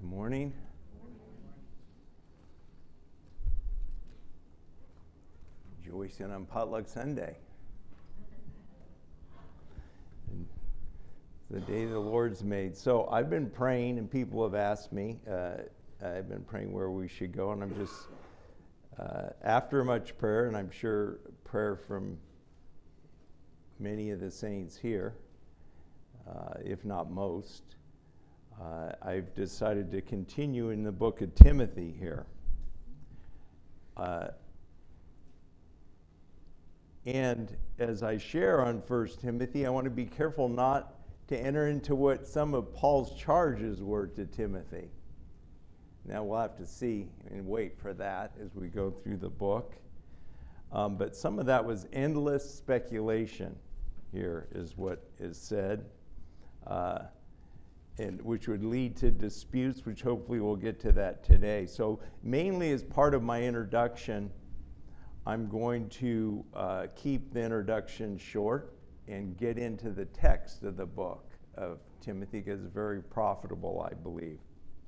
Morning. Rejoicing on Potluck Sunday. It's the day the Lord's made. So I've been praying, and people have asked me. I've been praying where we should go, and I'm just after much prayer, and I'm sure prayer from many of the saints here, if not most. I've decided to continue in the book of Timothy here. And as I share on 1 Timothy, I want to be careful not to enter into what some of Paul's charges were to Timothy. Now we'll have to see and wait for that as we go through the book. But some of that was endless speculation here is what is said. And which would lead to disputes, which hopefully we'll get to that today. So mainly as part of my introduction, I'm going to keep the introduction short and get into the text of the book of Timothy, because it's very profitable, I believe.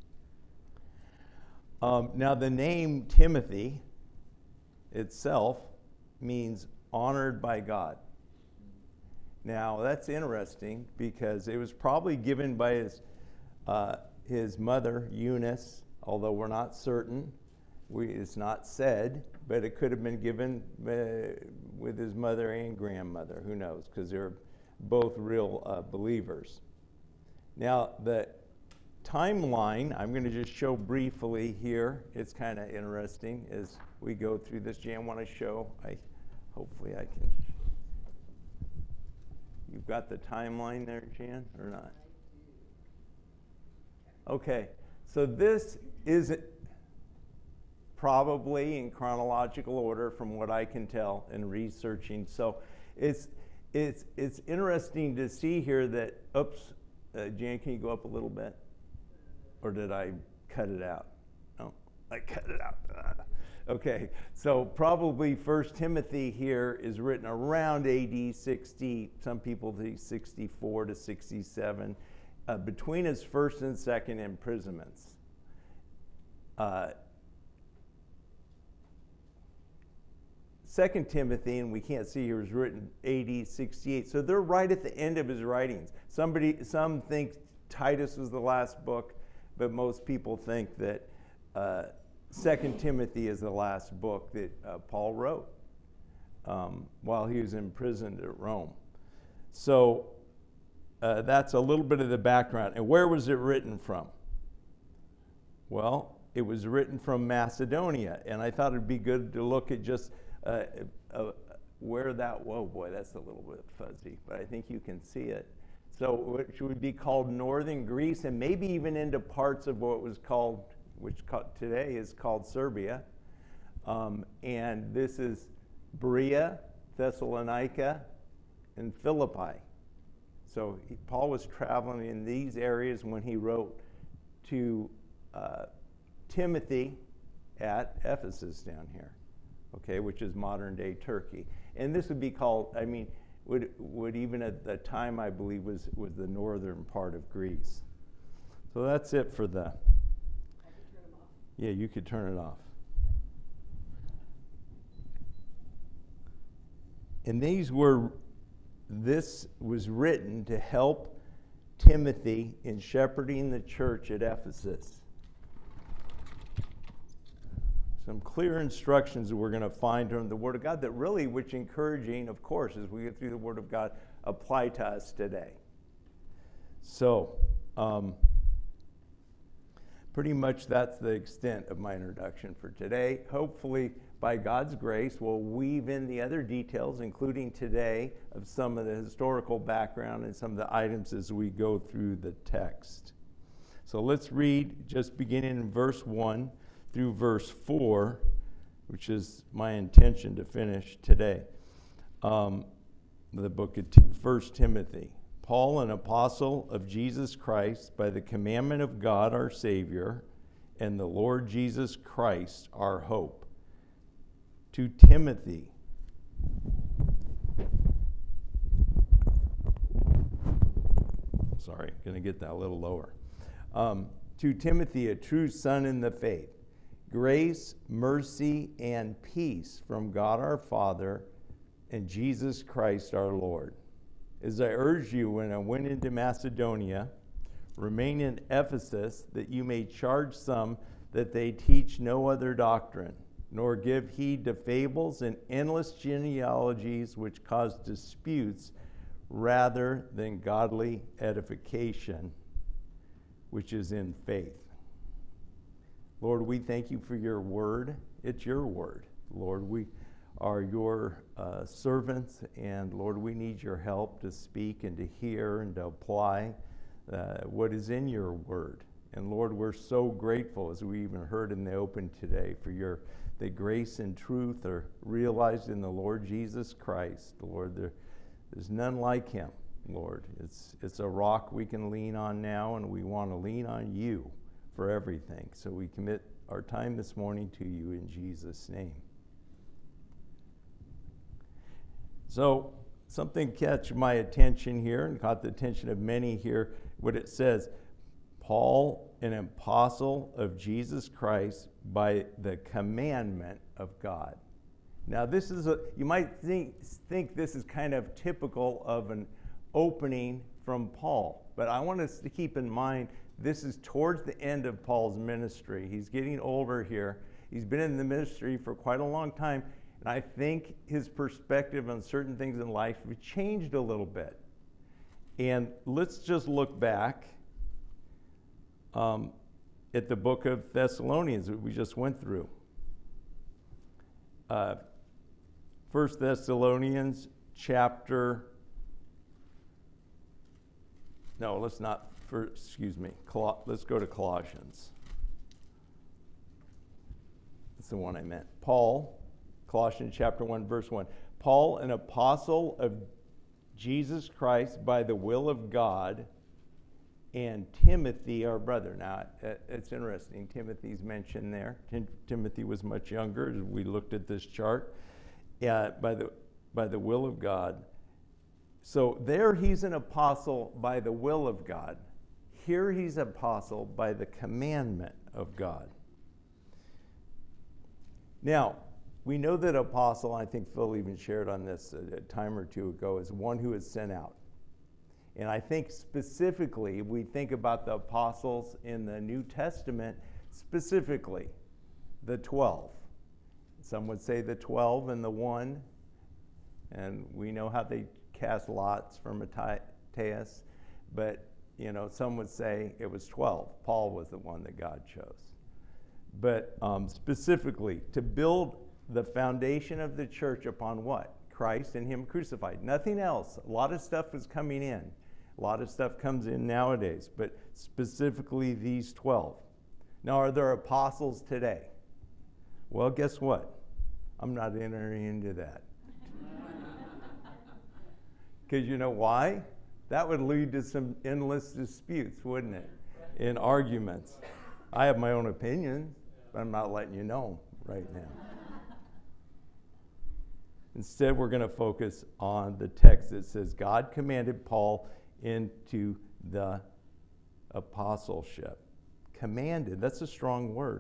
Now the name Timothy itself means honored by God. Now, that's interesting because it was probably given by his mother, Eunice, although we're not certain. It's not said, but it could have been given with his mother and grandmother. Who knows? Because they're both real believers. Now, the timeline, I'm going to just show briefly here. It's kind of interesting as we go through this. Jan, want to show? Hopefully I can. You've got the timeline there, Jan, or not? Okay, so this is probably in chronological order from what I can tell in researching. So it's interesting to see here that, Jan, can you go up a little bit? Or did I cut it out? No, I cut it out. Okay, so probably 1 Timothy here is written around AD 60, some people think 64 to 67, between his first and second imprisonments. 2 Timothy, and we can't see here, was written AD 68, so they're right at the end of his writings. Some think Titus was the last book, but most people think that 2 Timothy is the last book that Paul wrote while he was imprisoned at Rome. So that's a little bit of the background. And where was it written from? Well, it was written from Macedonia. And I thought it'd be good to look at just where that, whoa boy, that's a little bit fuzzy, but I think you can see it. So which would be called northern Greece, and maybe even into parts of what was called, which today is called Serbia. And this is Berea, Thessalonica, and Philippi. So Paul was traveling in these areas when he wrote to Timothy at Ephesus down here, okay, which is modern day Turkey. And this would be called, would even at the time I believe was the northern part of Greece. So that's it for the. Yeah, you could turn it off. And this was written to help Timothy in shepherding the church at Ephesus. Some clear instructions that we're going to find from the Word of God that really, which encouraging, of course, as we get through the Word of God, apply to us today. So, pretty much that's the extent of my introduction for today. Hopefully, by God's grace, we'll weave in the other details, including today, of some of the historical background and some of the items as we go through the text. So let's read, just beginning in verse 1 through verse 4, which is my intention to finish today, the book of 1 Timothy. Paul, an apostle of Jesus Christ, by the commandment of God our Savior, and the Lord Jesus Christ our hope. To Timothy, sorry, going to get that a little lower. To Timothy, a true son in the faith, grace, mercy, and peace from God our Father and Jesus Christ our Lord. As I urged you when I went into Macedonia, remain in Ephesus, that you may charge some that they teach no other doctrine, nor give heed to fables and endless genealogies which cause disputes, rather than godly edification, which is in faith. Lord, we thank you for your word. It's your word. Lord, we are your servants, and Lord, we need your help to speak and to hear and to apply what is in your word. And Lord, we're so grateful, as we even heard in the open today, for the grace and truth are realized in the Lord Jesus Christ. Lord, there's none like him, Lord. It's a rock we can lean on now, and we want to lean on you for everything. So we commit our time this morning to you in Jesus' name. So something catch my attention here, and caught the attention of many here, what it says, Paul, an apostle of Jesus Christ by the commandment of God. Now this is you might think this is kind of typical of an opening from Paul, but I want us to keep in mind this is towards the end of Paul's ministry. He's getting older here. He's been in the ministry for quite a long time, and I think his perspective on certain things in life have changed a little bit. And let's just look back at the book of Thessalonians that we just went through. 1 Thessalonians chapter, no, let's not, let's go to Colossians. That's the one I meant. Paul, Colossians chapter 1, verse 1. Paul, an apostle of Jesus Christ by the will of God, and Timothy, our brother. Now, it's interesting. Timothy's mentioned there. Timothy was much younger as we looked at this chart. By the will of God. So there he's an apostle by the will of God. Here he's an apostle by the commandment of God. Now, we know that apostle, I think Phil even shared on this a time or two ago, is one who is sent out. And I think specifically, we think about the apostles in the New Testament, specifically the 12. Some would say the 12 and the 1, and we know how they cast lots for Matthias, but some would say it was 12. Paul was the one that God chose. But specifically, to build the foundation of the church upon what? Christ and him crucified. Nothing else. A lot of stuff was coming in. A lot of stuff comes in nowadays, but specifically these 12. Now, are there apostles today? Well, guess what? I'm not entering into that. Because you know why? That would lead to some endless disputes, wouldn't it? In arguments. I have my own opinions, but I'm not letting you know right now. Instead, we're going to focus on the text that says God commanded Paul into the apostleship. Commanded, that's a strong word.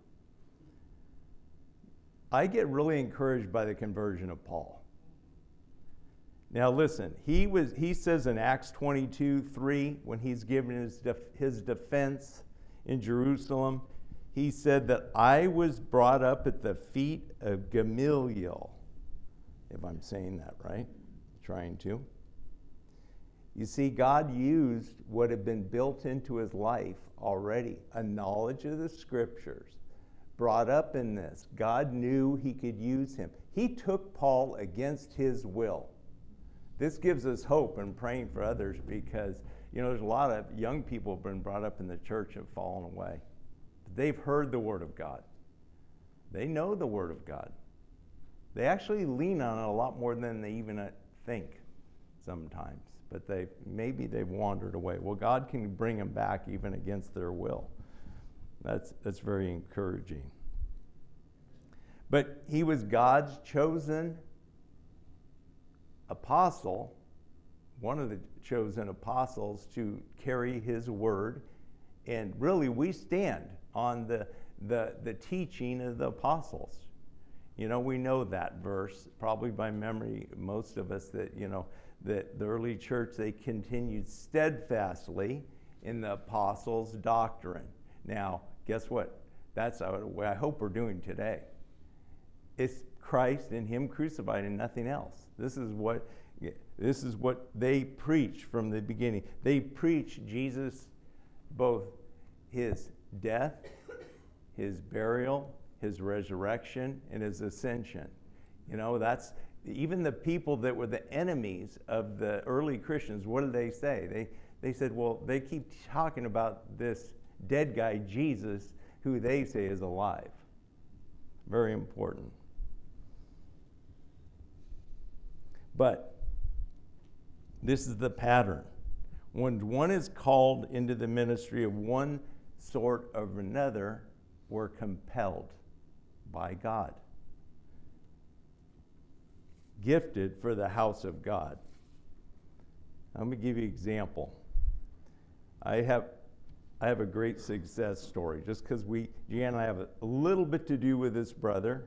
I get really encouraged by the conversion of Paul. Now listen, he says in Acts 22:3, when he's given his defense in Jerusalem, he said that I was brought up at the feet of Gamaliel, if I'm saying that right, trying to. You see, God used what had been built into his life already, a knowledge of the scriptures, brought up in this. God knew he could use him. He took Paul against his will. This gives us hope in praying for others because, there's a lot of young people who have been brought up in the church have fallen away. They've heard the Word of God. They know the Word of God. They actually lean on it a lot more than they even think sometimes. But maybe they've wandered away. Well, God can bring them back even against their will. That's very encouraging. But he was God's chosen apostle, one of the chosen apostles to carry his word And really, we stand on the teaching of the apostles. You know, we know that verse, probably by memory, most of us, that, you know, that the early church, they continued steadfastly in the apostles' doctrine. Now, guess what? That's what I hope we're doing today. It's Christ and Him crucified and nothing else. This is what they preach from the beginning. They preach Jesus, both His death, His burial, His resurrection, and His ascension. You know, that's even the people that were the enemies of the early Christians. What did they say? They said, well, they keep talking about this dead guy, Jesus, who they say is alive. Very important. But this is the pattern. When one is called into the ministry of one sort or another, we're compelled by God. Gifted for the house of God. I'm going to give you an example. I have a great success story, just because Jan and I have a little bit to do with this brother.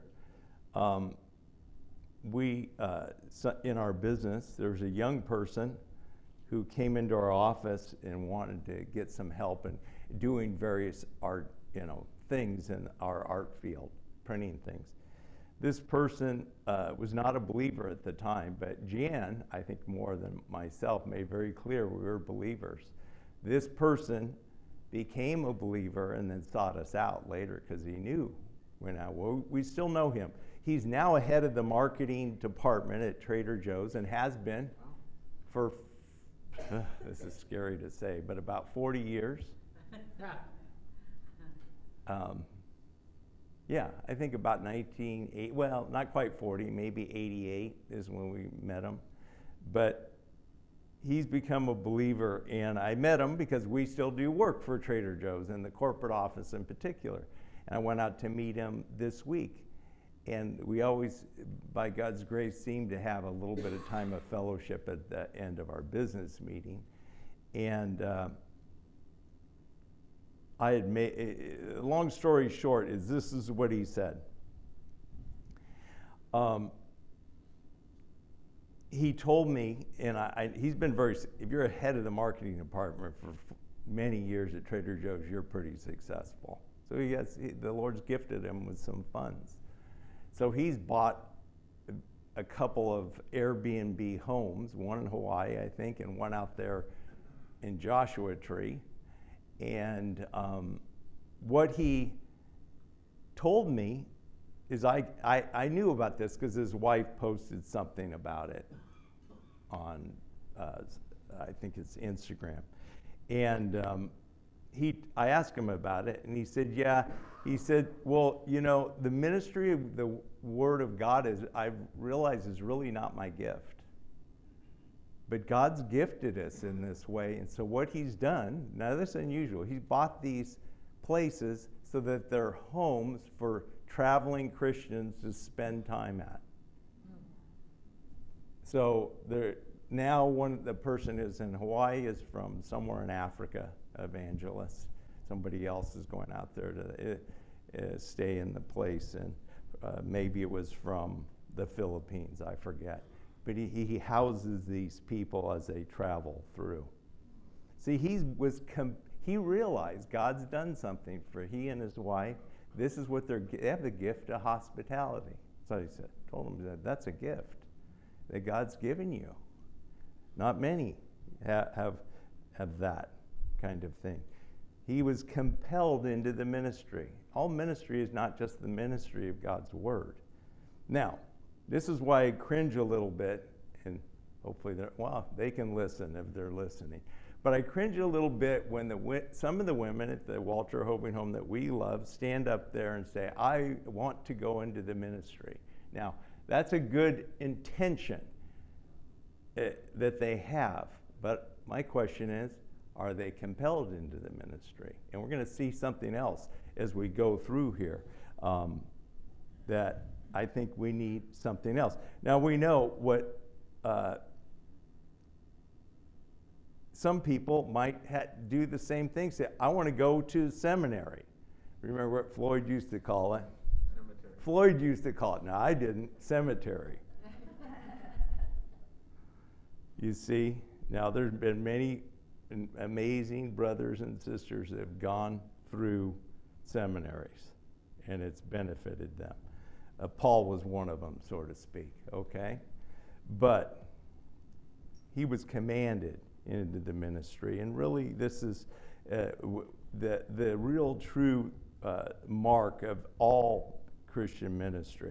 In our business, there was a young person who came into our office and wanted to get some help in doing various art, things in our art field, printing things. This person was not a believer at the time, but Jan, I think more than myself, made very clear we were believers. This person became a believer and then sought us out later because he knew. We still know him. He's now head of the marketing department at Trader Joe's and has been for, this is scary to say, but about 40 years. Yeah, I think about 1980, well, not quite 40, maybe 88 is when we met him. But he's become a believer, and I met him because we still do work for Trader Joe's in the corporate office in particular. And I went out to meet him this week. And we always, by God's grace, seem to have a little bit of time of fellowship at the end of our business meeting. And I had made, long story short, this is what he said. He told me, and he's been if you're a head of the marketing department for many years at Trader Joe's, you're pretty successful. So the Lord's gifted him with some funds. So he's bought a couple of Airbnb homes, one in Hawaii, I think, and one out there in Joshua Tree. And what he told me is I knew about this because his wife posted something about it on, I think it's Instagram. And I asked him about it, and he said, yeah. He said, well, the ministry of the Word of God I've realized is really not my gift. But God's gifted us in this way. And so what he's done, now this is unusual, he's bought these places so that they're homes for traveling Christians to spend time at. So now the person is in Hawaii is from somewhere in Africa, evangelist. Somebody else is going out there to stay in the place, and maybe it was from the Philippines, I forget. But he houses these people as they travel through. See, he realized God's done something for he and his wife. This is what they have, the gift of hospitality. So he told him that's a gift that God's given you. Not many have that kind of thing. He was compelled into the ministry. All ministry is not just the ministry of God's Word. Now, this is why I cringe a little bit, and hopefully they can listen if they're listening. But I cringe a little bit when some of the women at the Walter Hoving home that we love stand up there and say, I want to go into the ministry. Now, that's a good intention that they have. But my question is, are they compelled into the ministry? And we're going to see something else as we go through here that I think we need something else. Now we know what some people might do the same thing. Say, I want to go to seminary. Remember what Floyd used to call it? Cemetery. Floyd used to call it. No, I didn't. Cemetery. You see, now there's been many amazing brothers and sisters that have gone through seminaries, and it's benefited them. Paul was one of them, so to speak, okay? But he was commanded into the ministry, and really this is the real true mark of all Christian ministry.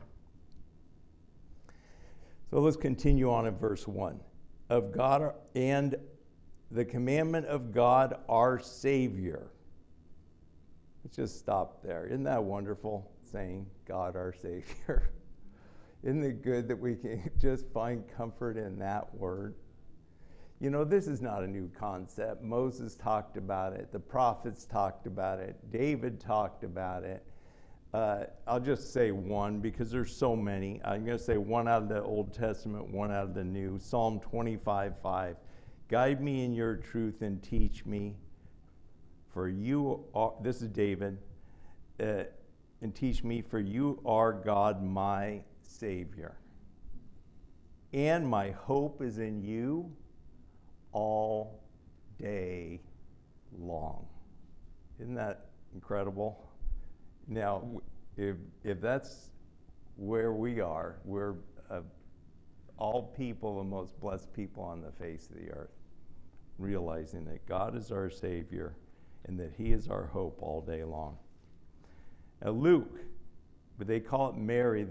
So let's continue on in verse 1. Of God and the commandment of God our Savior. Let's just stop there. Isn't that wonderful, saying God our Savior? Isn't it good that we can just find comfort in that word? You know, this is not a new concept. Moses talked about it. The prophets talked about it. David talked about it. I'll just say one because there's so many. I'm going to say one out of the Old Testament, one out of the New. Psalm 25:5. Guide me in your truth and teach me, for you are, this is David, and teach me, for you are God my Savior. And my hope is in you all day long. Isn't that incredible? Now, if that's where we are, we're all people, the most blessed people on the face of the earth, realizing that God is our Savior and that He is our hope all day long. Now, Luke, but they call it Mary,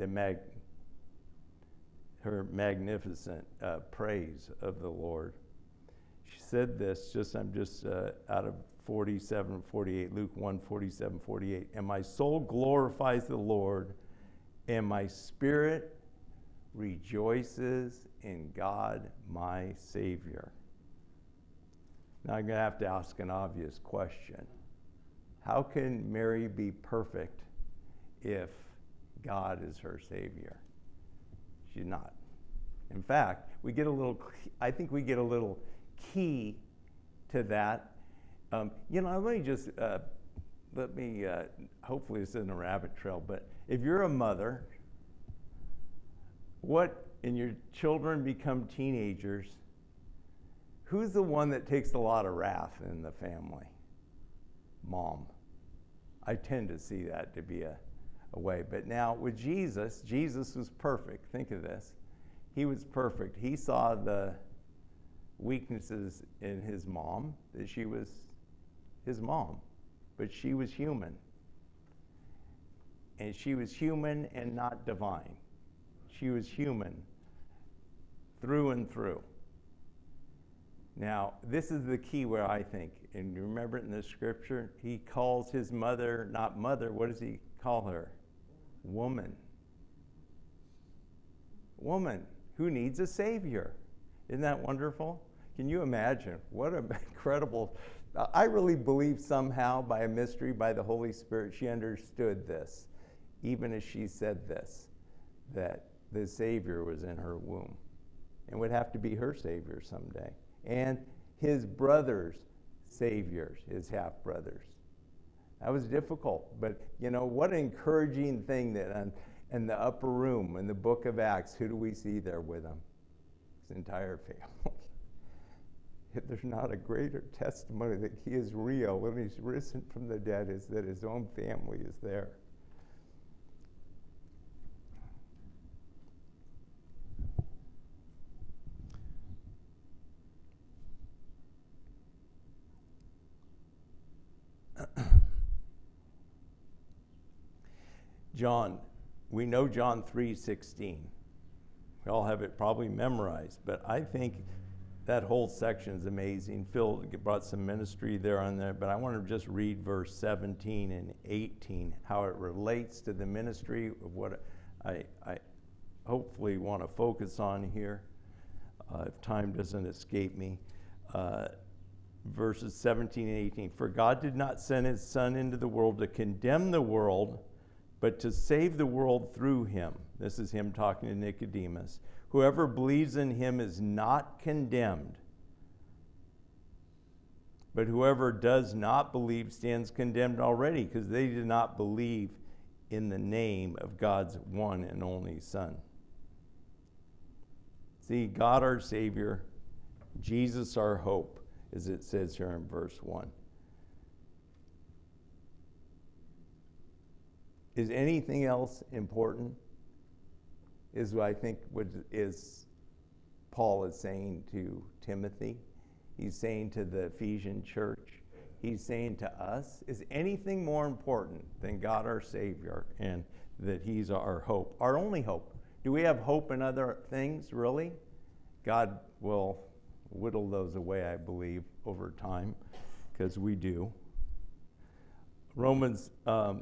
her magnificent praise of the Lord. She said this, I'm just out of 47, 48, Luke 1, 47, 48. And my soul glorifies the Lord, and my spirit rejoices in God, my Savior. Now I'm going to have to ask an obvious question. How can Mary be perfect if God is her Savior? She's not. In fact, I think we get a little key to that. Let me hopefully this isn't a rabbit trail, but if you're a mother, and your children become teenagers, who's the one that takes a lot of wrath in the family? Mom. I tend to see that to be a way. But now with Jesus was perfect. Think of this. He was perfect. He saw the weaknesses in his mom, that she was his mom, but she was human. And she was human and not divine. She was human through and through. Now, this is the key where I think, and you remember it in the scripture, he calls his mother not mother. What does he call her? Woman. Woman who needs a Savior. Isn't that wonderful? Can you imagine? What an incredible... I really believe somehow by a mystery, by the Holy Spirit, she understood this, even as she said this, that the Savior was in her womb and would have to be her Savior someday. And his brothers' saviors, his half-brothers. That was difficult, but what an encouraging thing that in the upper room in the book of Acts, who do we see there with him? His entire family. If there's not a greater testimony that he is real and he's risen from the dead, is that his own family is there. We know John 3:16. We all have it probably memorized, but I think that whole section is amazing. Phil brought some ministry there on there, but I want to just read verse 17 and 18, how it relates to the ministry of what I hopefully want to focus on here, if time doesn't escape me. Verses 17 and 18. For God did not send his Son into the world to condemn the world, but to save the world through him. This is him talking to Nicodemus. Whoever believes in him is not condemned, But whoever does not believe stands condemned already, because they did not believe in the name of God's one and only Son. See, God our Savior, Jesus our hope, as it says here in verse 1. Is anything else important? Is what I think what is Paul is saying to Timothy. He's saying to the Ephesian church. He's saying to us, is anything more important than God our Savior and that he's our hope, our only hope? Do we have hope in other things, really? God will whittle those away, I believe, over time, because we do. Romans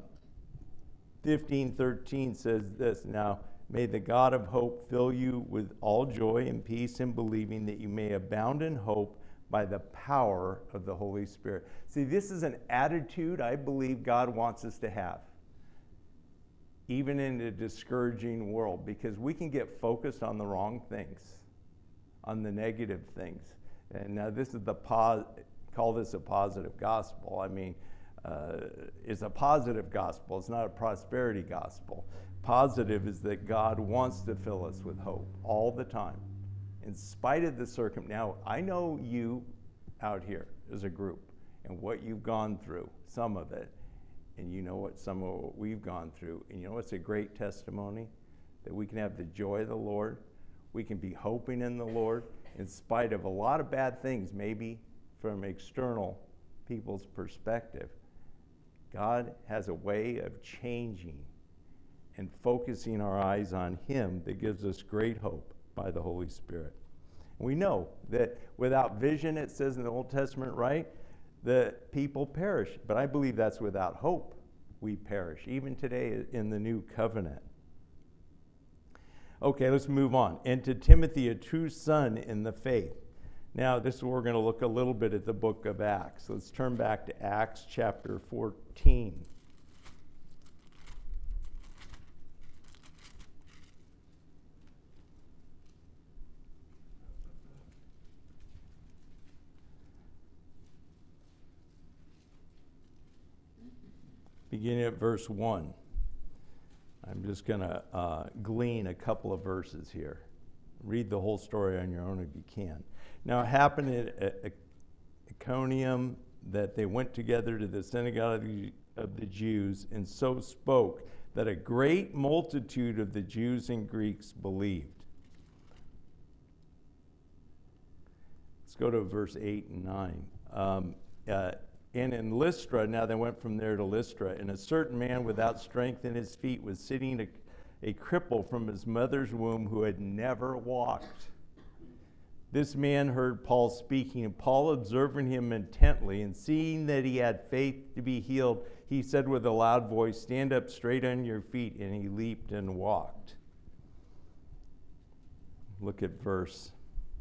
15:13 says this, now, may the God of hope fill you with all joy and peace in believing, that you may abound in hope by the power of the Holy Spirit. See, this is an attitude I believe God wants us to have, even in a discouraging world, because we can get focused on the wrong things, on the negative things. And now this is call this a positive gospel. I mean, it's a positive gospel. It's not a prosperity gospel. Positive is that God wants to fill us with hope all the time, in spite of the circumstance. Now, I know you out here as a group and what you've gone through, some of it, and you know what some of what we've gone through. And you know what's a great testimony? That we can have the joy of the Lord. We can be hoping in the Lord in spite of a lot of bad things, maybe from external people's perspective. God has a way of changing and focusing our eyes on him that gives us great hope by the Holy Spirit. And we know that without vision, it says in the Old Testament, right, that people perish. But I believe that's without hope we perish, even today in the new covenant. Okay, let's move on. And to Timothy, a true son in the faith. Now, this is where we're going to look a little bit at the book of Acts. Let's turn back to Acts chapter 14. Beginning at verse 1. I'm just going to glean a couple of verses here. Read the whole story on your own if you can. Now, it happened at Iconium that they went together to the synagogue of the Jews and so spoke that a great multitude of the Jews and Greeks believed. Let's go to verse 8 and 9. And in Lystra, now they went from there to Lystra, and a certain man without strength in his feet was sitting a cripple from his mother's womb who had never walked. This man heard Paul speaking, and Paul, observing him intently and seeing that he had faith to be healed, he said with a loud voice, "Stand up straight on your feet," and he leaped and walked. Look at verse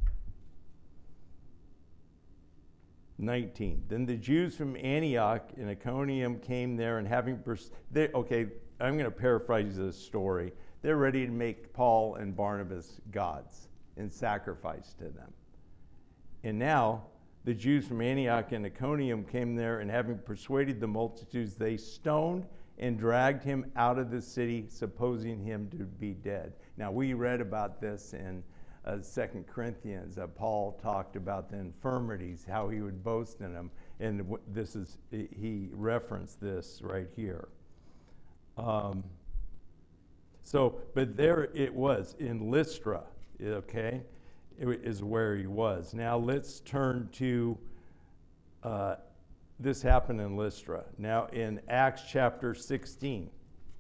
19. Then the Jews from Antioch and Iconium came there, and having okay, I'm going to paraphrase this story. They're ready to make Paul and Barnabas gods and sacrifice to them. And now the Jews from Antioch and Iconium came there, and having persuaded the multitudes, they stoned and dragged him out of the city, supposing him to be dead. Now, we read about this in 2 Corinthians. Paul talked about the infirmities, how he would boast in them, and he referenced this right here. But there it was in Lystra, okay? It is where he was. Now let's turn to, this happened in Lystra. Now in Acts chapter 16,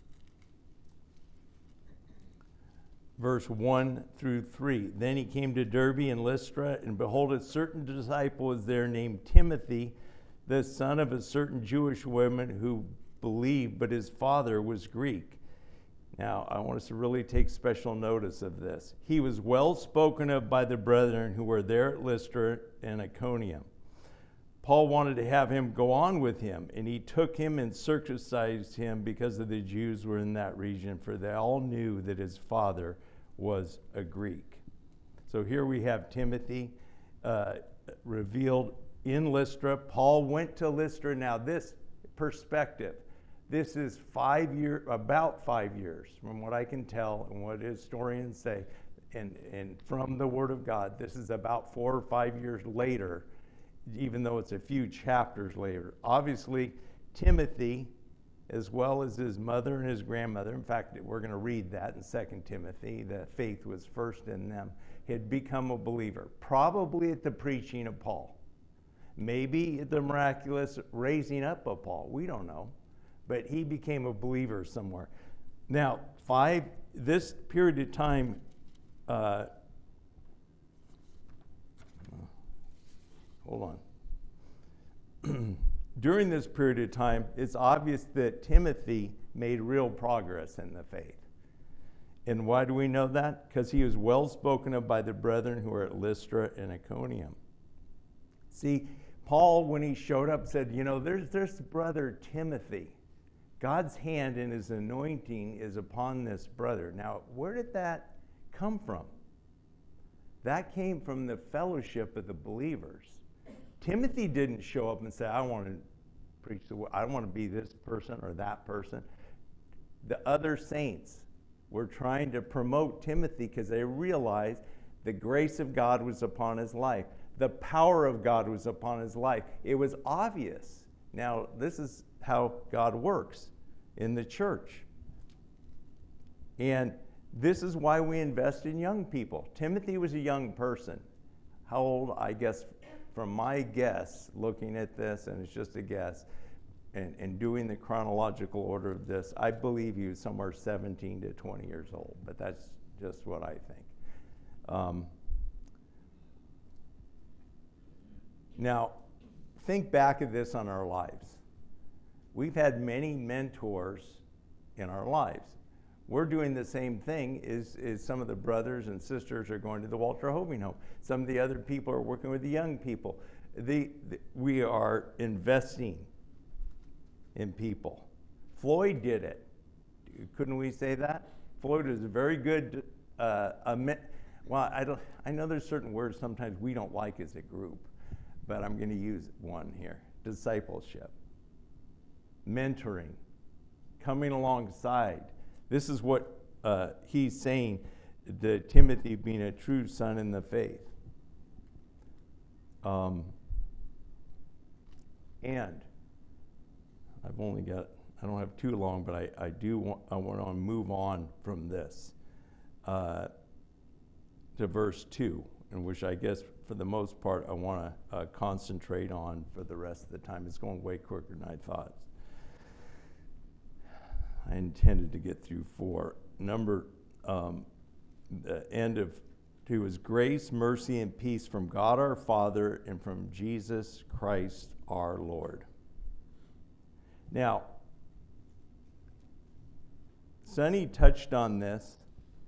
verse 1 through 3. Then he came to Derbe and Lystra, and behold, a certain disciple was there named Timothy, the son of a certain Jewish woman who believed, but his father was Greek. Now, I want us to really take special notice of this. He was well spoken of by the brethren who were there at Lystra and Iconium. Paul wanted to have him go on with him, and he took him and circumcised him because of the Jews were in that region, for they all knew that his father was a Greek. So here we have Timothy revealed in Lystra. Paul went to Lystra. Now this perspective, this is about 5 years from what I can tell and what historians say, and from the Word of God. This is about 4 or 5 years later, even though it's a few chapters later. Obviously, Timothy, as well as his mother and his grandmother, in fact, we're going to read that in 2 Timothy, the faith was first in them, had become a believer, probably at the preaching of Paul. Maybe the miraculous raising up of Paul, we don't know, but he became a believer somewhere. Now, this period of time, hold on. During this period of time, it's obvious that Timothy made real progress in the faith. And why do we know that? Because he was well spoken of by the brethren who were at Lystra and Iconium. See, Paul, when he showed up, said, there's brother Timothy. God's hand and his anointing is upon this brother. Now, where did that come from? That came from the fellowship of the believers. Timothy didn't show up and say, I want to preach the word. I want to be this person or that person. The other saints were trying to promote Timothy because they realized the grace of God was upon his life. The power of God was upon his life. It was obvious. Now, this is how God works in the church. And this is why we invest in young people. Timothy was a young person. How old? I guess, from my guess, looking at this, and it's just a guess, and doing the chronological order of this, I believe he was somewhere 17 to 20 years old, but that's just what I think. Now, think back at this on our lives. We've had many mentors in our lives. We're doing the same thing as some of the brothers and sisters are going to the Walter Hoving Home. Some of the other people are working with the young people. We are investing in people. Floyd did it. Couldn't we say that? Floyd is a very good, I know there's certain words sometimes we don't like as a group, but I'm going to use one here. Discipleship, mentoring, coming alongside. This is what he's saying, that Timothy being a true son in the faith. And I don't have too long, but I want to move on from this to verse 2, in which I guess for the most part I want to concentrate on for the rest of the time. It's going way quicker than I thought. I intended to get through 4. The end of 2 is grace, mercy, and peace from God our Father and from Jesus Christ our Lord. Now, Sonny touched on this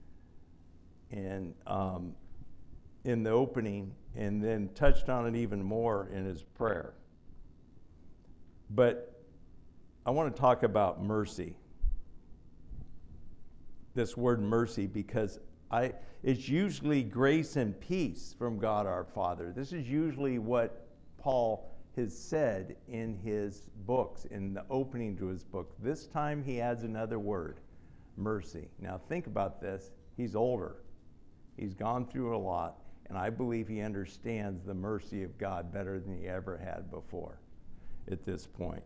in the opening, and then touched on it even more in his prayer. But I want to talk about mercy. This word mercy, because it's usually grace and peace from God our Father. This is usually what Paul has said in his books, in the opening to his book. This time he adds another word, mercy. Now think about this. He's older. He's gone through a lot, and I believe he understands the mercy of God better than he ever had before at this point.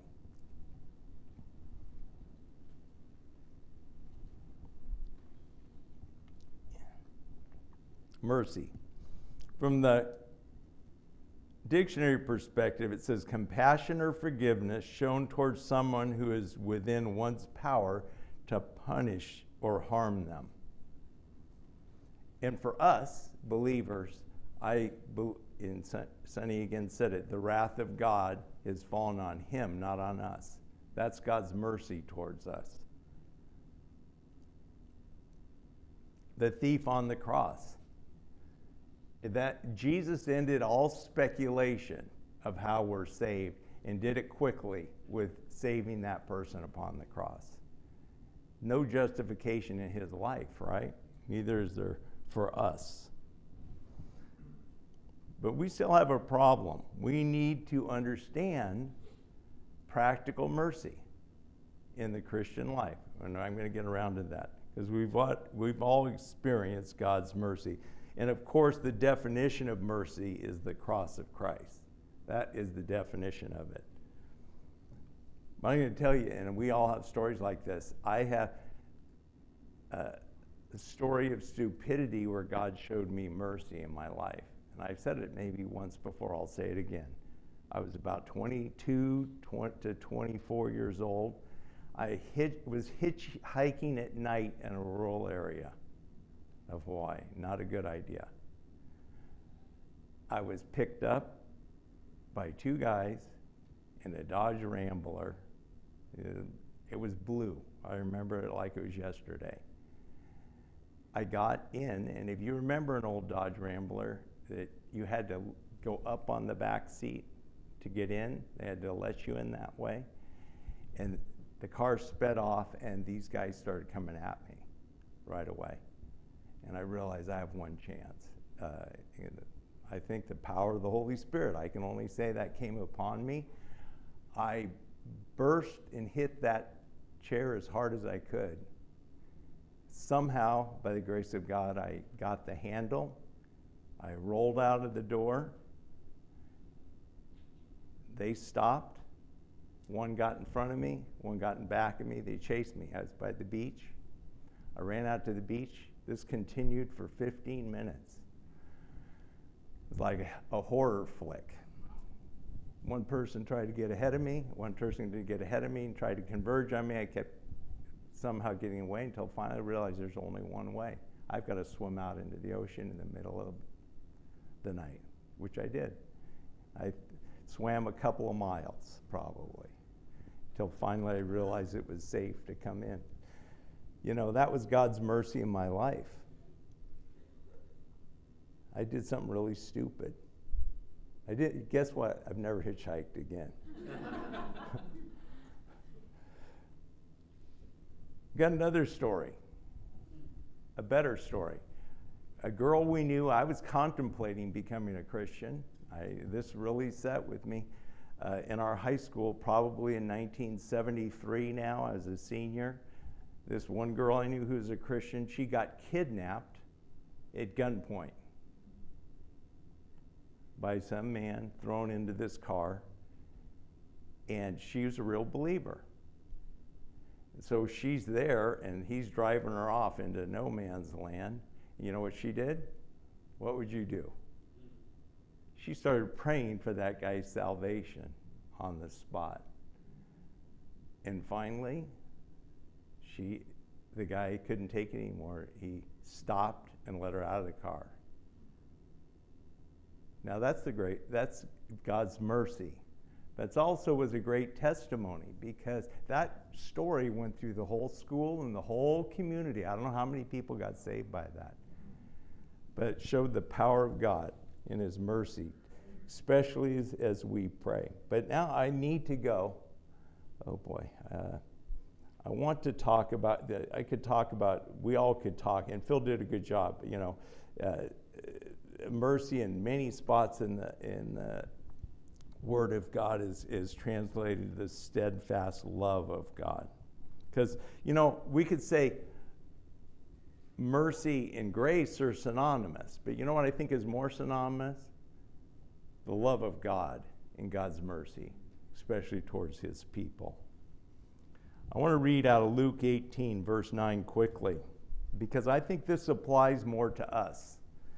Mercy. From the dictionary perspective, it says compassion or forgiveness shown towards someone who is within one's power to punish or harm them. And for us, believers, Sonny again said it, the wrath of God has fallen on him, not on us. That's God's mercy towards us. The thief on the cross. That Jesus ended all speculation of how we're saved and did it quickly with saving that person upon the cross. No justification in his life, right? Neither is there for us. But we still have a problem. We need to understand practical mercy in the Christian life. And I'm going to get around to that, because we've all experienced God's mercy. And of course, the definition of mercy is the cross of Christ. That is the definition of it. But I'm going to tell you, and we all have stories like this. I have a story of stupidity where God showed me mercy in my life. And I've said it maybe once before, I'll say it again. I was about 22 to 24 years old. I was hitchhiking at night in a rural area of Hawaii. Not a good idea. I was picked up by two guys in a Dodge Rambler. It was blue. I remember it like it was yesterday. I got in, and if you remember an old Dodge Rambler, that you had to go up on the back seat to get in. They had to let you in that way. And the car sped off, and these guys started coming at me right away. And I realized I have one chance. I think the power of the Holy Spirit, I can only say that came upon me. I burst and hit that chair as hard as I could. Somehow, by the grace of God, I got the handle. I rolled out of the door. They stopped. One got in front of me, one got in back of me. They chased me. I was by the beach. I ran out to the beach. This continued for 15 minutes. It was like a horror flick. One person tried to get ahead of me. One person did get ahead of me and tried to converge on me. I kept somehow getting away until finally I realized there's only one way. I've got to swim out into the ocean in the middle of the night, which I did. I swam a couple of miles, probably, until finally I realized it was safe to come in. You know, that was God's mercy in my life. I did something really stupid. Guess what? I've never hitchhiked again. Got another story, a better story. A girl we knew, I was contemplating becoming a Christian. This really set with me. In our high school, probably in 1973 now, as a senior, this one girl I knew who was a Christian, she got kidnapped at gunpoint by some man, thrown into this car, and she was a real believer. So she's there, and he's driving her off into no man's land. You know what she did? What would you do? She started praying for that guy's salvation on the spot. And finally, the guy couldn't take it anymore. He stopped and let her out of the car. Now that's God's mercy. That also was a great testimony, because that story went through the whole school and the whole community. I don't know how many people got saved by that. But it showed the power of God in His mercy, especially as we pray. But now I need to go. Oh boy. I want to talk about, we all could talk, and Phil did a good job, you know, mercy in many spots in the Word of God is translated the steadfast love of God. Because, you know, we could say mercy and grace are synonymous, but you know what I think is more synonymous? The love of God and God's mercy, especially towards His people. I want to read out of Luke 18, verse 9 quickly, because I think this applies more to us.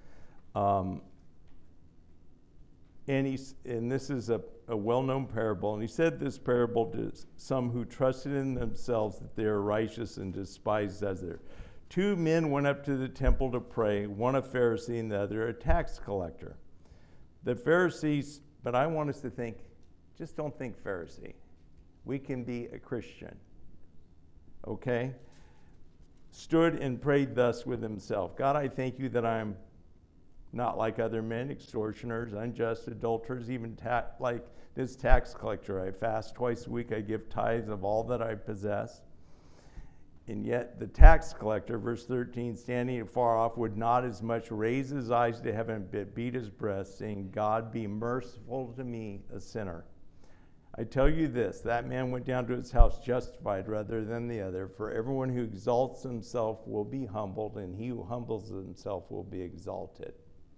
And this is a well-known parable, and he said this parable to some who trusted in themselves that they are righteous and despised others. Two men went up to the temple to pray, one a Pharisee and the other a tax collector. The Pharisees, but I want us to think, just don't think Pharisee. We can be a Christian, okay? Stood and prayed thus with himself. God, I thank you that I'm not like other men, extortioners, unjust, adulterers, even like this tax collector. I fast twice a week. I give tithes of all that I possess. And yet the tax collector, verse 13, standing afar off, would not as much raise his eyes to heaven, but beat his breast, saying, God, be merciful to me, a sinner. I tell you this, that man went down to his house justified rather than the other. For everyone who exalts himself will be humbled, and he who humbles himself will be exalted.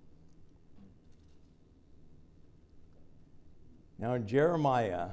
Now in Jeremiah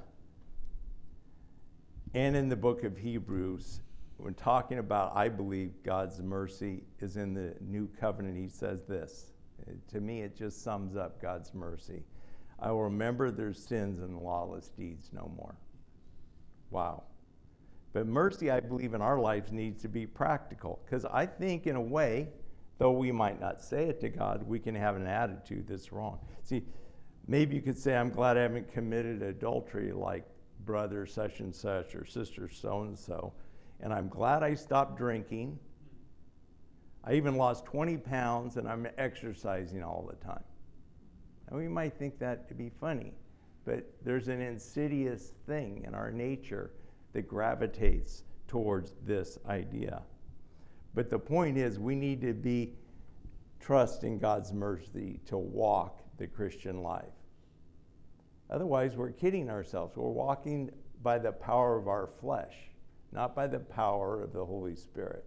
and in the book of Hebrews, when talking about, I believe, God's mercy is in the new covenant, he says this. To me, it just sums up God's mercy. I will remember their sins and lawless deeds no more. Wow. But mercy, I believe, in our lives needs to be practical. Because I think, in a way, though we might not say it to God, we can have an attitude that's wrong. See, maybe you could say, I'm glad I haven't committed adultery like brother such and such or sister so-and-so. And I'm glad I stopped drinking. I even lost 20 pounds, and I'm exercising all the time. And we might think that to be funny, but there's an insidious thing in our nature that gravitates towards this idea. But the point is, we need to trust in God's mercy to walk the Christian life. Otherwise, we're kidding ourselves. We're walking by the power of our flesh, not by the power of the Holy Spirit.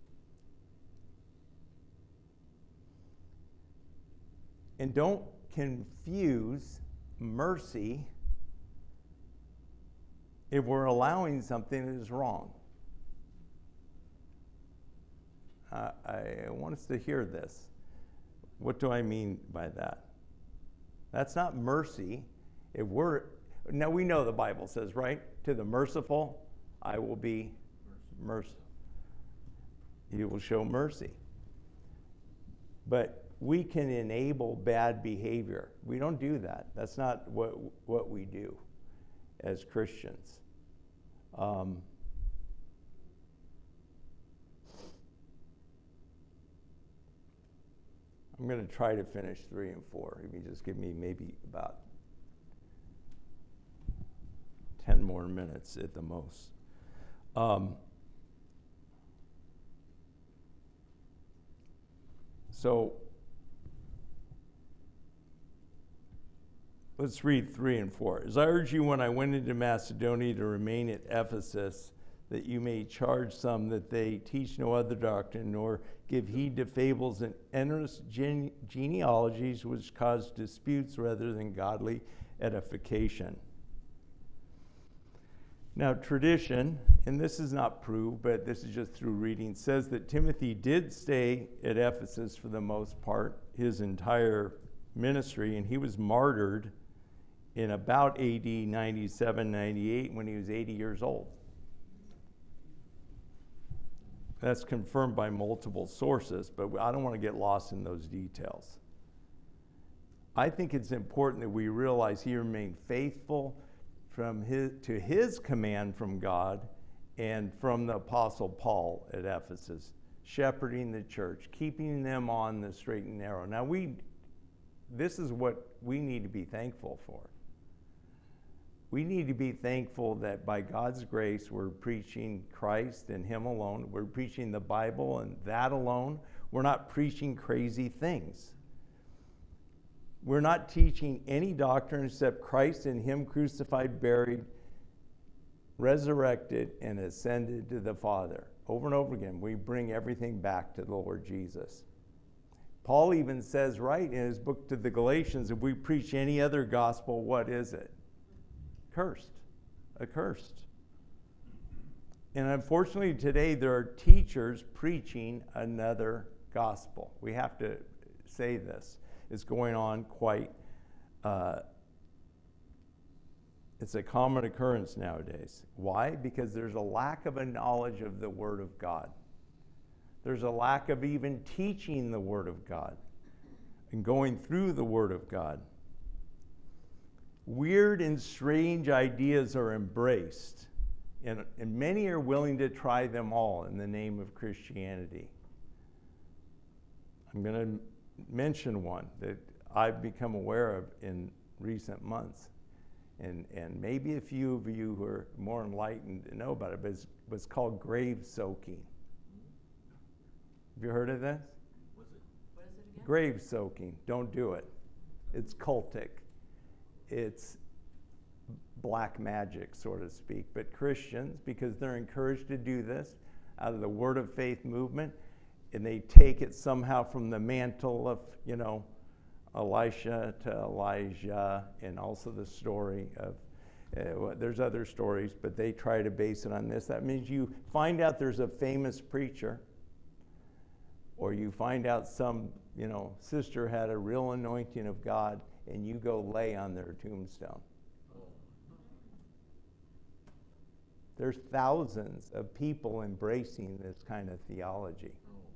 And don't confuse mercy if we're allowing something that is wrong. I want us to hear this. What do I mean by that? That's not mercy. Now we know the Bible says, right? To the merciful, I will be merciful. You will show mercy. But we can enable bad behavior. We don't do that. That's not what we do as Christians. I'm going to try to finish 3 and 4. If you just give me maybe about 10 more minutes at the most. So let's read 3 and 4. As I urge you when I went into Macedonia to remain at Ephesus, that you may charge some that they teach no other doctrine, nor give heed to fables and endless genealogies which cause disputes rather than godly edification. Now, tradition, and this is not proved, but this is just through reading, says that Timothy did stay at Ephesus for the most part, his entire ministry, and he was martyred in about AD 97, 98 when he was 80 years old. That's confirmed by multiple sources, but I don't want to get lost in those details. I think it's important that we realize he remained faithful to his command from God and from the Apostle Paul at Ephesus, shepherding the church, keeping them on the straight and narrow. Now, this is what we need to be thankful for. We need to be thankful that by God's grace, we're preaching Christ and Him alone. We're preaching the Bible and that alone. We're not preaching crazy things. We're not teaching any doctrine except Christ and Him crucified, buried, resurrected, and ascended to the Father. Over and over again, we bring everything back to the Lord Jesus. Paul even says, right, in his book to the Galatians, if we preach any other gospel, what is it? Cursed. Accursed. And unfortunately today there are teachers preaching another gospel. We have to say this. It's going on quite, it's a common occurrence nowadays. Why? Because there's a lack of a knowledge of the Word of God. There's a lack of even teaching the Word of God and going through the Word of God. Weird and strange ideas are embraced, and many are willing to try them all in the name of Christianity. I'm going to mention one that I've become aware of in recent months. And maybe a few of you who are more enlightened know about it, but it was called grave soaking. Have you heard of this? What is it again? Grave soaking. Don't do it. It's cultic. It's black magic, so to speak. But Christians, because they're encouraged to do this out of the Word of Faith movement, and they take it somehow from the mantle of, Elisha to Elijah, and also the story of, there's other stories, but they try to base it on this. That means you find out there's a famous preacher, or you find out some, sister had a real anointing of God, and you go lay on their tombstone. There's thousands of people embracing this kind of theology.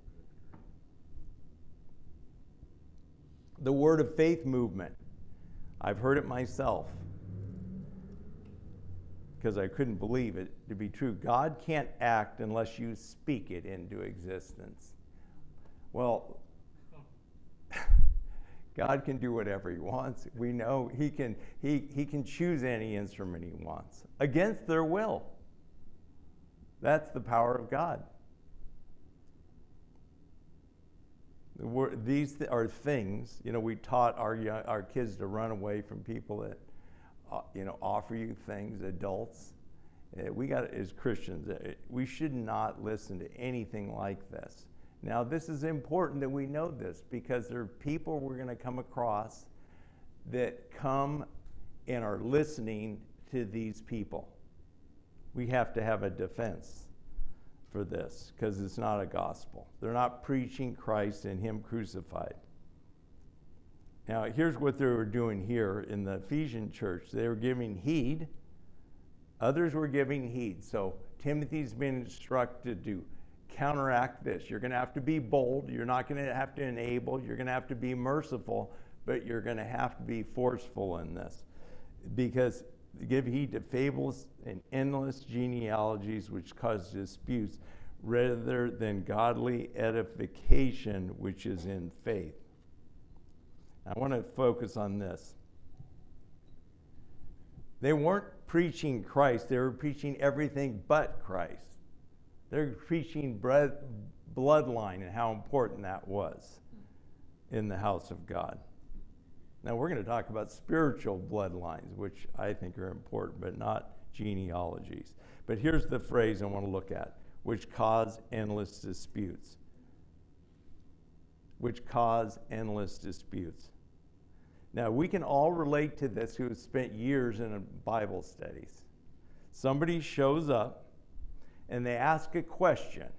The Word of Faith movement. I've heard it myself because I couldn't believe it to be true. God can't act unless you speak it into existence. Well, God can do whatever he wants. We know he can choose any instrument he wants against their will. That's the power of God. These are things, we taught our kids to run away from people that, offer you things, adults. We got, as Christians, we should not listen to anything like this. Now, this is important that we know this because there are people we're going to come across that come and are listening to these people. We have to have a defense for this because it's not a gospel. They're not preaching Christ and him crucified. Now, here's what they were doing here in the Ephesian church. They were giving heed. Others were giving heed. So Timothy's been instructed to counteract this. You're going to have to be bold. You're not going to have to enable. You're going to have to be merciful, but you're going to have to be forceful in this. Because give heed to fables and endless genealogies which cause disputes rather than godly edification which is in faith. I want to focus on this. They weren't preaching Christ. They were preaching everything but Christ. They're preaching bloodline and how important that was in the house of God. Now, we're going to talk about spiritual bloodlines, which I think are important, but not genealogies. But here's the phrase I want to look at, which cause endless disputes. Which cause endless disputes. Now, we can all relate to this who have spent years in Bible studies. Somebody shows up and they ask a question.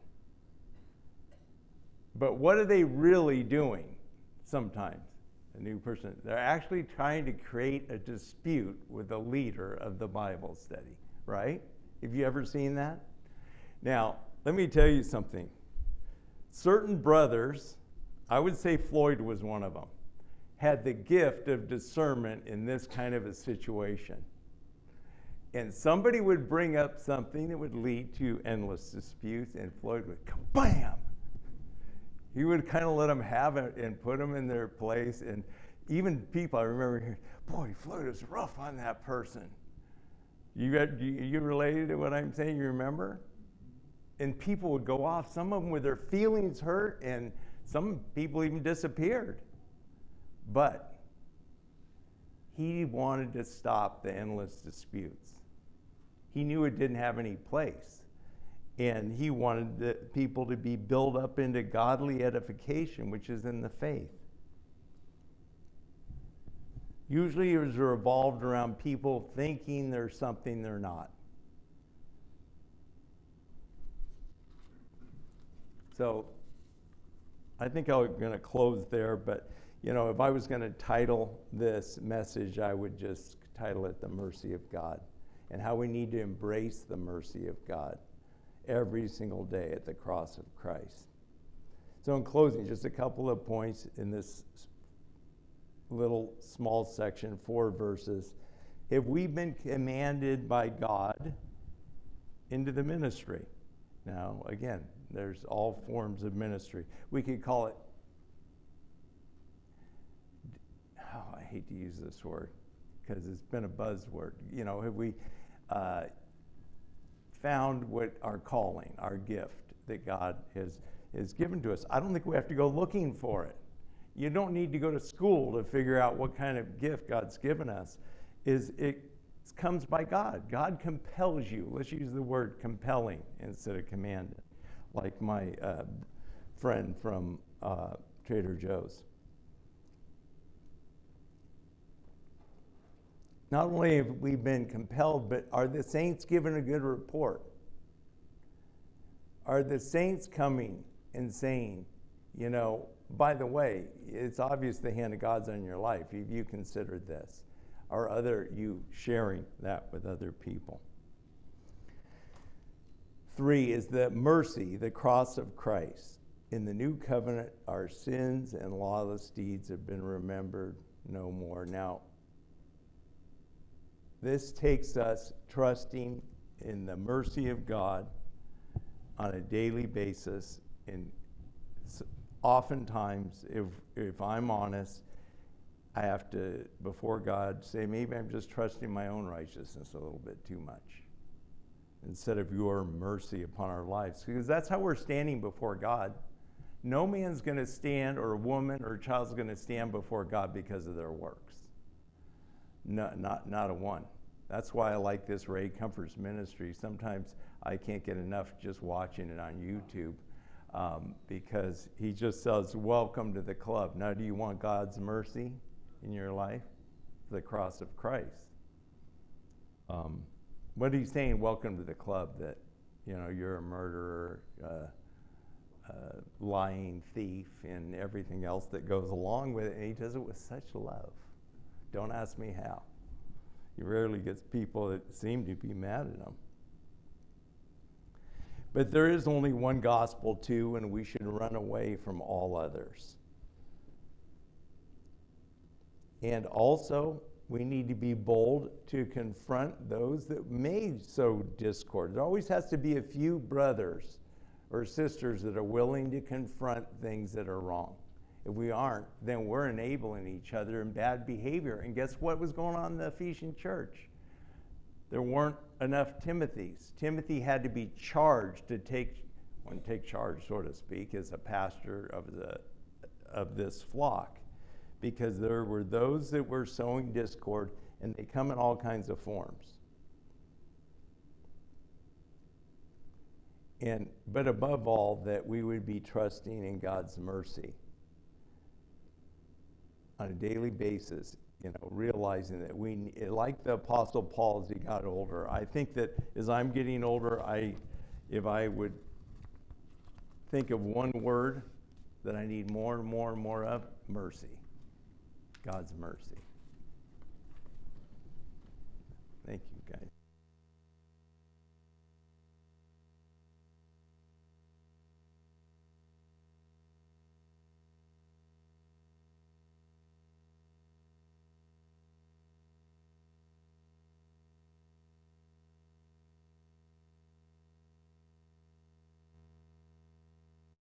But what are they really doing sometimes? A new person. They're actually trying to create a dispute with the leader of the Bible study, right? Have you ever seen that? Now, let me tell you something. Certain brothers, I would say Floyd was one of them, had the gift of discernment in this kind of a situation. And somebody would bring up something that would lead to endless disputes, and Floyd would kabam! He would kind of let them have it and put them in their place. And even people, I remember hearing, boy, Floyd was rough on that person. You related to what I'm saying? You remember? And people would go off, some of them with their feelings hurt, and some people even disappeared. But he wanted to stop the endless disputes. He knew it didn't have any place. And he wanted the people to be built up into godly edification, which is in the faith. Usually it was revolved around people thinking there's something they're not. So I think I'm going to close there, but if I was going to title this message, I would just title it The Mercy of God, and how we need to embrace the mercy of God every single day at the cross of Christ. So in closing, just a couple of points in this little small section, 4 verses. Have we been commanded by God into the ministry? Now, again, there's all forms of ministry. We could call it, I hate to use this word, because it's been a buzzword. You know, have we found what our calling, our gift that God has given to us? I don't think we have to go looking for it. You don't need to go to school to figure out what kind of gift God's given us. It comes by God. God compels you. Let's use the word compelling instead of commanded, like my friend from Trader Joe's. Not only have we been compelled, but are the saints given a good report? Are the saints coming and saying, you know, by the way, it's obvious the hand of God's on your life. Have you considered this? Are you sharing that with other people? 3 is the mercy, the cross of Christ. In the new covenant, our sins and lawless deeds have been remembered no more. Now, this takes us trusting in the mercy of God on a daily basis. And oftentimes, if I'm honest, I have to, before God, say, maybe I'm just trusting my own righteousness a little bit too much instead of your mercy upon our lives. Because that's how we're standing before God. No man's going to stand, or a woman or a child's going to stand before God because of their works. No, not a one. That's why I like this Ray Comforts ministry. Sometimes I can't get enough just watching it on YouTube because he just says, welcome to the club. Now, do you want God's mercy in your life? The cross of Christ. What he's saying, welcome to the club, that, you know, you're a murderer, lying thief, and everything else that goes along with it. And he does it with such love. Don't ask me how. He rarely gets people that seem to be mad at him. But there is only one gospel too, and we should run away from all others. And also, we need to be bold to confront those that may sow discord. There always has to be a few brothers or sisters that are willing to confront things that are wrong. If we aren't, then we're enabling each other in bad behavior. And guess what was going on in the Ephesian church? There weren't enough Timothys. Timothy had to be charged to take charge, so to speak, as a pastor of this flock, because there were those that were sowing discord, and they come in all kinds of forms. But above all, that we would be trusting in God's mercy on a daily basis, you know, realizing that we, like the Apostle Paul as he got older, I think that as I'm getting older, if I would think of one word that I need more and more and more of, mercy. God's mercy.